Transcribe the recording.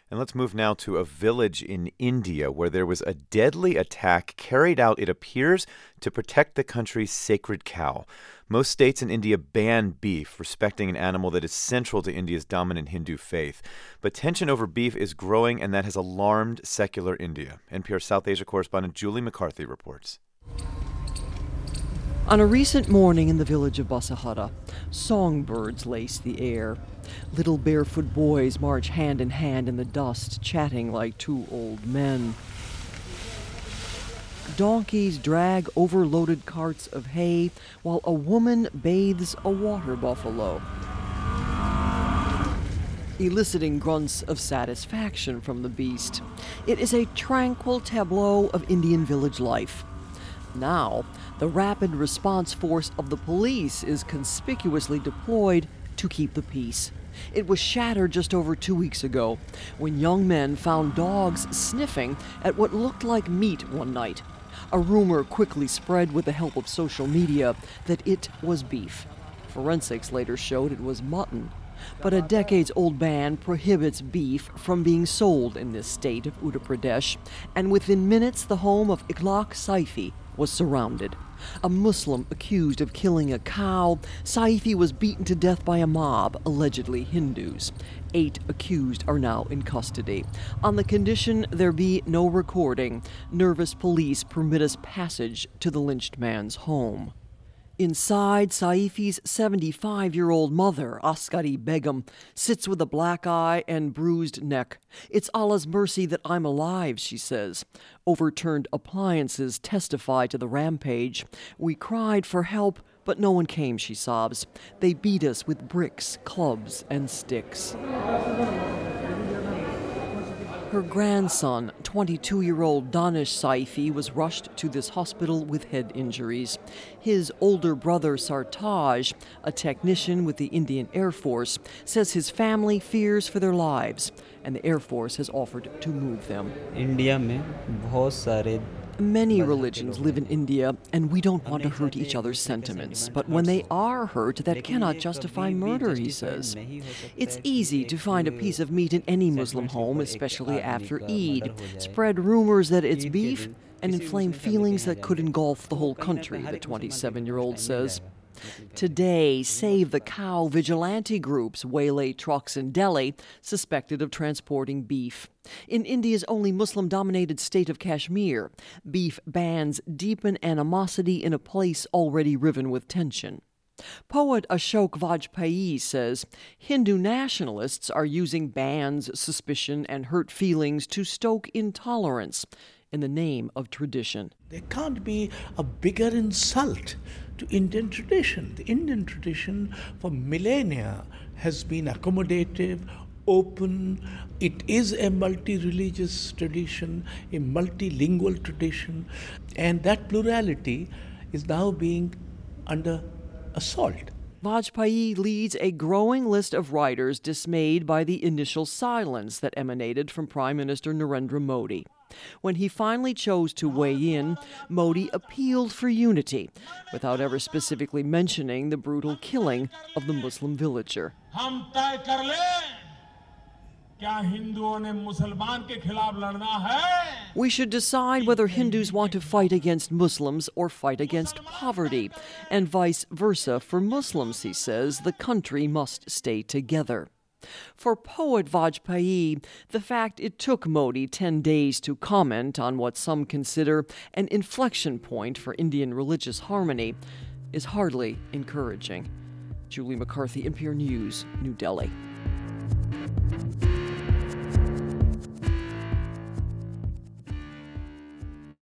And let's move now to a village in India where there was a deadly attack carried out, it appears, to protect the country's sacred cow. Most states in India ban beef, respecting an animal that is central to India's dominant Hindu faith. But tension over beef is growing, and that has alarmed secular India. NPR South Asia correspondent Julie McCarthy reports. On a recent morning in the village of Basahara, songbirds lace the air. Little barefoot boys march hand in hand in the dust, chatting like two old men. Donkeys drag overloaded carts of hay while a woman bathes a water buffalo, eliciting grunts of satisfaction from the beast. It is a tranquil tableau of Indian village life. Now, the rapid response force of the police is conspicuously deployed to keep the peace. It was shattered just over 2 weeks ago when young men found dogs sniffing at what looked like meat one night. A rumor quickly spread with the help of social media that it was beef. Forensics later showed it was mutton. But a decades-old ban prohibits beef from being sold in this state of Uttar Pradesh, and within minutes the home of Ikhlaq Saifi was surrounded. A Muslim accused of killing a cow, Saifi was beaten to death by a mob, allegedly Hindus. 8 accused are now in custody. On the condition there be no recording, nervous police permit us passage to the lynched man's home. Inside, Saifi's 75-year-old mother, Askari Begum, sits with a black eye and bruised neck. "It's Allah's mercy that I'm alive," she says. Overturned appliances testify to the rampage. "We cried for help, but no one came," she sobs. "They beat us with bricks, clubs, and sticks." Her grandson, 22-year-old Danish Saifi, was rushed to this hospital with head injuries. His older brother Sartaj, a technician with the Indian Air Force, says his family fears for their lives, and the Air Force has offered to move them. Many religions live in India, and we don't want to hurt each other's sentiments. But when they are hurt, that cannot justify murder, he says. It's easy to find a piece of meat in any Muslim home, especially after Eid, spread rumors that it's beef, and inflame feelings that could engulf the whole country, the 27-year-old says. Today, Save the Cow vigilante groups waylay trucks in Delhi suspected of transporting beef. In India's only Muslim-dominated state of Kashmir, beef bans deepen animosity in a place already riven with tension. Poet Ashok Vajpayee says Hindu nationalists are using bans, suspicion, and hurt feelings to stoke intolerance in the name of tradition. There can't be a bigger insult to Indian tradition. The Indian tradition for millennia has been accommodative, open. It is a multi-religious tradition, a multilingual tradition, and that plurality is now being under assault. Vajpayee leads a growing list of writers dismayed by the initial silence that emanated from Prime Minister Narendra Modi. When he finally chose to weigh in, Modi appealed for unity, without ever specifically mentioning the brutal killing of the Muslim villager. We should decide whether Hindus want to fight against Muslims or fight against poverty, and vice versa for Muslims, he says. The country must stay together. For poet Vajpayee, the fact it took Modi 10 days to comment on what some consider an inflection point for Indian religious harmony is hardly encouraging. Julie McCarthy, NPR News, New Delhi.